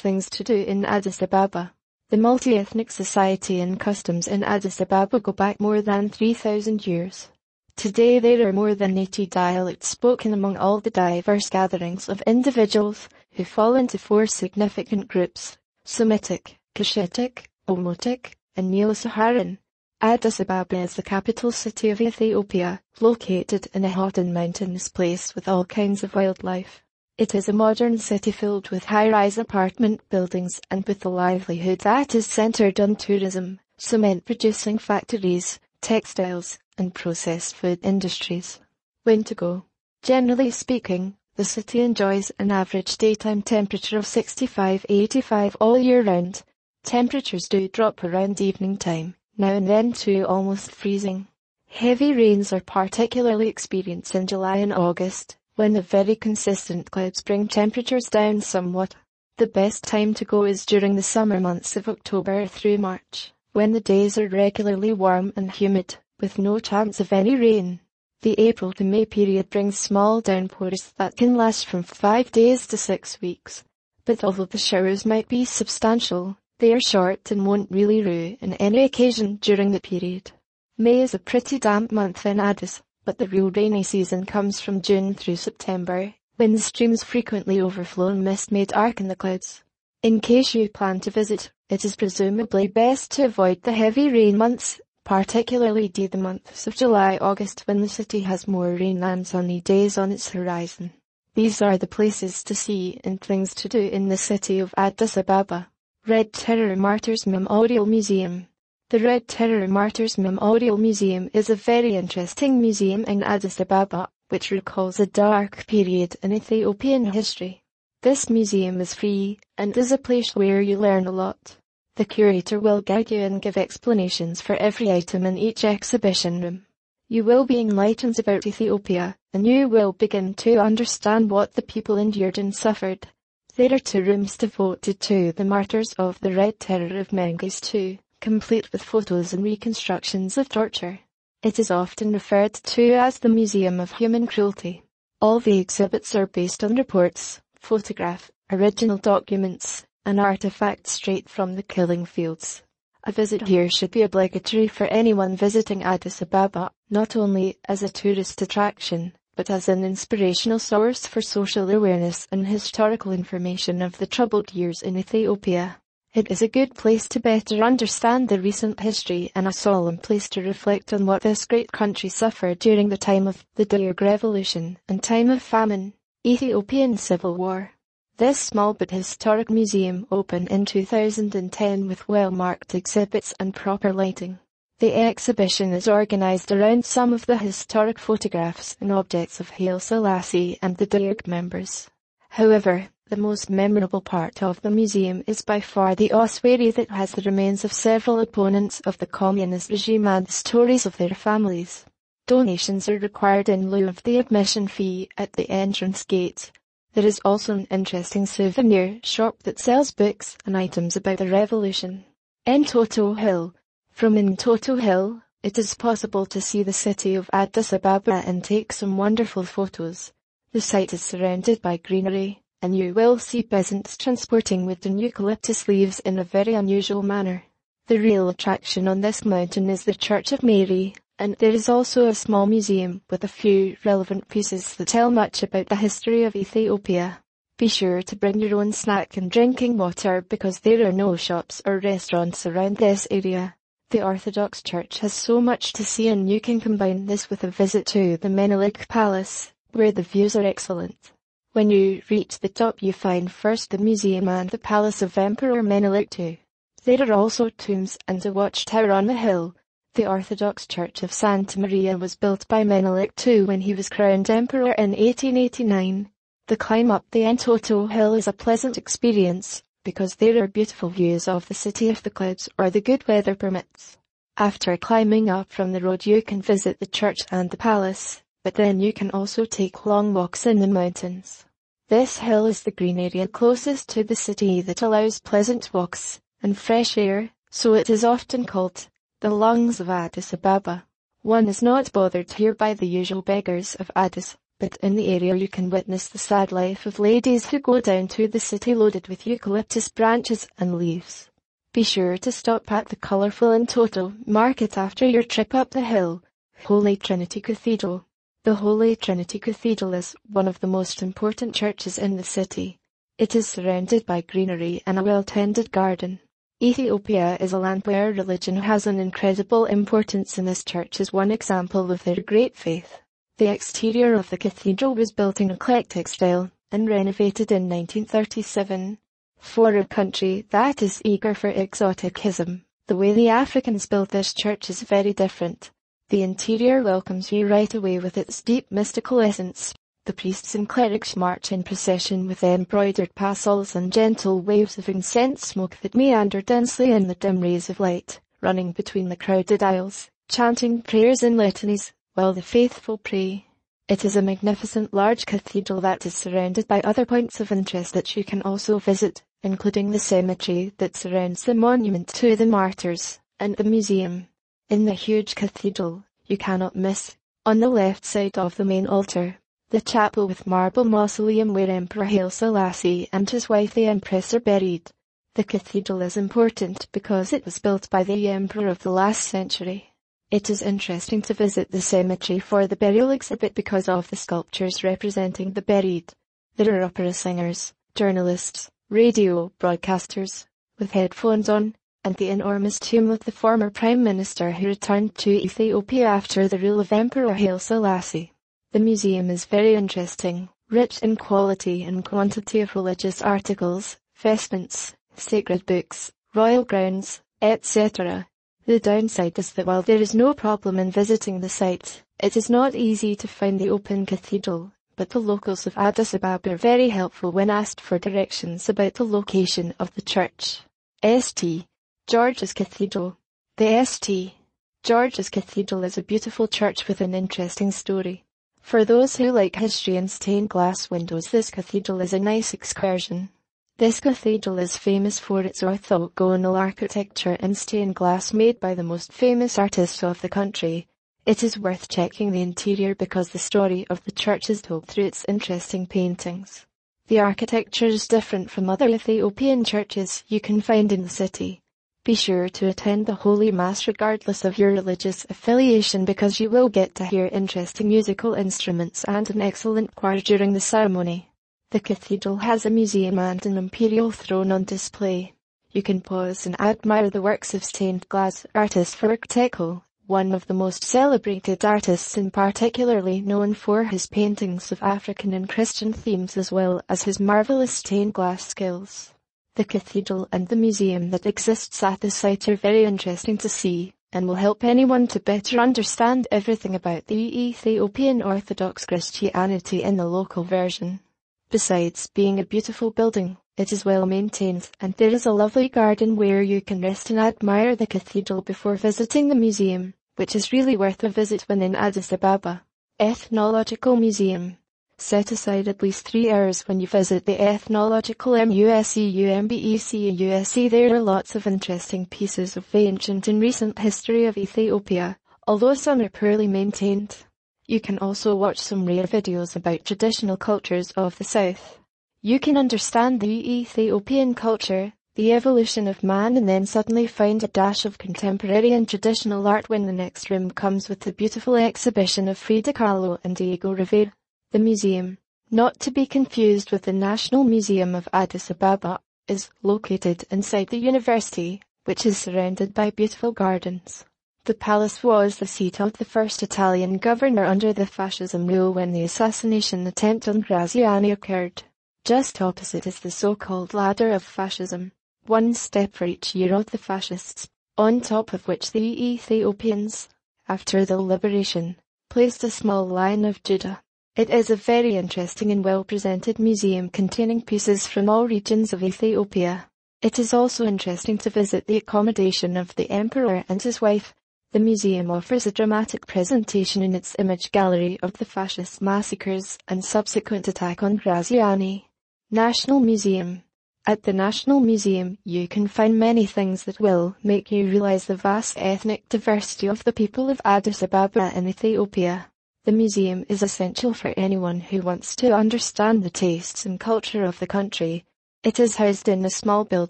Things to do in Addis Ababa. The multi-ethnic society and customs in Addis Ababa go back more than 3,000 years. Today there are more than 80 dialects spoken among all the diverse gatherings of individuals who fall into four significant groups: Semitic, Cushitic, Omotic, and Nilo-Saharan. Addis Ababa is the capital city of Ethiopia, located in a hot and mountainous place with all kinds of wildlife. It is a modern city filled with high-rise apartment buildings and with a livelihood that is centered on tourism, cement-producing factories, textiles, and processed food industries. When to go? Generally speaking, the city enjoys an average daytime temperature of 65–85 all year round. Temperatures do drop around evening time, now and then to almost freezing. Heavy rains are particularly experienced in July and August, when the very consistent clouds bring temperatures down somewhat. The best time to go is during the summer months of October through March, when the days are regularly warm and humid, with no chance of any rain. The April to May period brings small downpours that can last from 5 days to 6 weeks. But although the showers might be substantial, they are short and won't really ruin any occasion during the period. May is a pretty damp month in Addis, but the real rainy season comes from June through September, when the streams frequently overflow and mist may darken the clouds. In case you plan to visit, it is presumably best to avoid the heavy rain months, particularly the months of July–August, when the city has more rain than sunny days on its horizon. These are the places to see and things to do in the city of Addis Ababa. Red Terror Martyrs Memorial Museum. The Red Terror Martyrs Memorial Museum is a very interesting museum in Addis Ababa, which recalls a dark period in Ethiopian history. This museum is free, and is a place where you learn a lot. The curator will guide you and give explanations for every item in each exhibition room. You will be enlightened about Ethiopia, and you will begin to understand what the people endured and suffered. There are 2 rooms devoted to the martyrs of the Red Terror of Mengistu, complete with photos and reconstructions of torture. It is often referred to as the Museum of Human Cruelty. All the exhibits are based on reports, photographs, original documents, and artifacts straight from the killing fields. A visit here should be obligatory for anyone visiting Addis Ababa, not only as a tourist attraction, but as an inspirational source for social awareness and historical information of the troubled years in Ethiopia. It is a good place to better understand the recent history and a solemn place to reflect on what this great country suffered during the time of the Derg Revolution and time of famine, Ethiopian Civil War. This small but historic museum opened in 2010 with well-marked exhibits and proper lighting. The exhibition is organized around some of the historic photographs and objects of Haile Selassie and the Derg members. However, the most memorable part of the museum is by far the ossuary that has the remains of several opponents of the communist regime and the stories of their families. Donations are required in lieu of the admission fee at the entrance gate. There is also an interesting souvenir shop that sells books and items about the revolution. Entoto Hill. From Entoto Hill, it is possible to see the city of Addis Ababa and take some wonderful photos. The site is surrounded by greenery, and you will see peasants transporting wood and eucalyptus leaves in a very unusual manner. The real attraction on this mountain is the Church of Mary, and there is also a small museum with a few relevant pieces that tell much about the history of Ethiopia. Be sure to bring your own snack and drinking water because there are no shops or restaurants around this area. The Orthodox Church has so much to see, and you can combine this with a visit to the Menelik Palace, where the views are excellent. When you reach the top you find first the museum and the palace of Emperor Menelik II. There are also tombs and a watchtower on the hill. The Orthodox Church of Santa Maria was built by Menelik II when he was crowned emperor in 1889. The climb up the Entoto Hill is a pleasant experience, because there are beautiful views of the city if the clouds or the good weather permits. After climbing up from the road you can visit the church and the palace, but then you can also take long walks in the mountains. This hill is the green area closest to the city that allows pleasant walks and fresh air, so it is often called the lungs of Addis Ababa. One is not bothered here by the usual beggars of Addis, but in the area you can witness the sad life of ladies who go down to the city loaded with eucalyptus branches and leaves. Be sure to stop at the colourful and total market after your trip up the hill. Holy Trinity Cathedral. The Holy Trinity Cathedral is one of the most important churches in the city. It is surrounded by greenery and a well-tended garden. Ethiopia is a land where religion has an incredible importance, and this church is one example of their great faith. The exterior of the cathedral was built in eclectic style and renovated in 1937. For a country that is eager for exoticism, the way the Africans built this church is very different. The interior welcomes you right away with its deep mystical essence. The priests and clerics march in procession with embroidered tassels and gentle waves of incense smoke that meander densely in the dim rays of light, running between the crowded aisles, chanting prayers and litanies, while the faithful pray. It is a magnificent large cathedral that is surrounded by other points of interest that you can also visit, including the cemetery that surrounds the monument to the martyrs, and the museum. In the huge cathedral, you cannot miss, on the left side of the main altar, the chapel with marble mausoleum where Emperor Haile Selassie and his wife the Empress are buried. The cathedral is important because it was built by the emperor of the last century. It is interesting to visit the cemetery for the burial exhibit because of the sculptures representing the buried. There are opera singers, journalists, radio broadcasters, with headphones on, and the enormous tomb of the former Prime Minister who returned to Ethiopia after the rule of Emperor Haile Selassie. The museum is very interesting, rich in quality and quantity of religious articles, vestments, sacred books, royal grounds, etc. The downside is that while there is no problem in visiting the site, it is not easy to find the open cathedral, but the locals of Addis Ababa are very helpful when asked for directions about the location of the church. St. George's Cathedral. The St. George's Cathedral is a beautiful church with an interesting story. For those who like history and stained glass windows, this cathedral is a nice excursion. This cathedral is famous for its orthogonal architecture and stained glass made by the most famous artists of the country. It is worth checking the interior because the story of the church is told through its interesting paintings. The architecture is different from other Ethiopian churches you can find in the city. Be sure to attend the Holy Mass regardless of your religious affiliation because you will get to hear interesting musical instruments and an excellent choir during the ceremony. The cathedral has a museum and an imperial throne on display. You can pause and admire the works of stained glass artist Farouk Tekel, one of the most celebrated artists and particularly known for his paintings of African and Christian themes as well as his marvelous stained glass skills. The cathedral and the museum that exists at the site are very interesting to see, and will help anyone to better understand everything about the Ethiopian Orthodox Christianity in the local version. Besides being a beautiful building, it is well maintained, and there is a lovely garden where you can rest and admire the cathedral before visiting the museum, which is really worth a visit when in Addis Ababa. Ethnological Museum. Set aside at least 3 hours when you visit the Ethnological Museum. There are lots of interesting pieces of ancient and recent history of Ethiopia, although some are poorly maintained. You can also watch some rare videos about traditional cultures of the South. You can understand the Ethiopian culture, the evolution of man, and then suddenly find a dash of contemporary and traditional art when the next room comes with the beautiful exhibition of Frida Kahlo and Diego Rivera. The museum, not to be confused with the National Museum of Addis Ababa, is located inside the university, which is surrounded by beautiful gardens. The palace was the seat of the first Italian governor under the fascism rule when the assassination attempt on Graziani occurred. Just opposite is the so-called ladder of fascism, one step for each year of the fascists, on top of which the Ethiopians, after the liberation, placed a small Lion of Judah. It is a very interesting and well-presented museum containing pieces from all regions of Ethiopia. It is also interesting to visit the accommodation of the emperor and his wife. The museum offers a dramatic presentation in its image gallery of the fascist massacres and subsequent attack on Graziani. National Museum. At the National Museum, you can find many things that will make you realize the vast ethnic diversity of the people of Addis Ababa in Ethiopia. The museum is essential for anyone who wants to understand the tastes and culture of the country. It is housed in a small building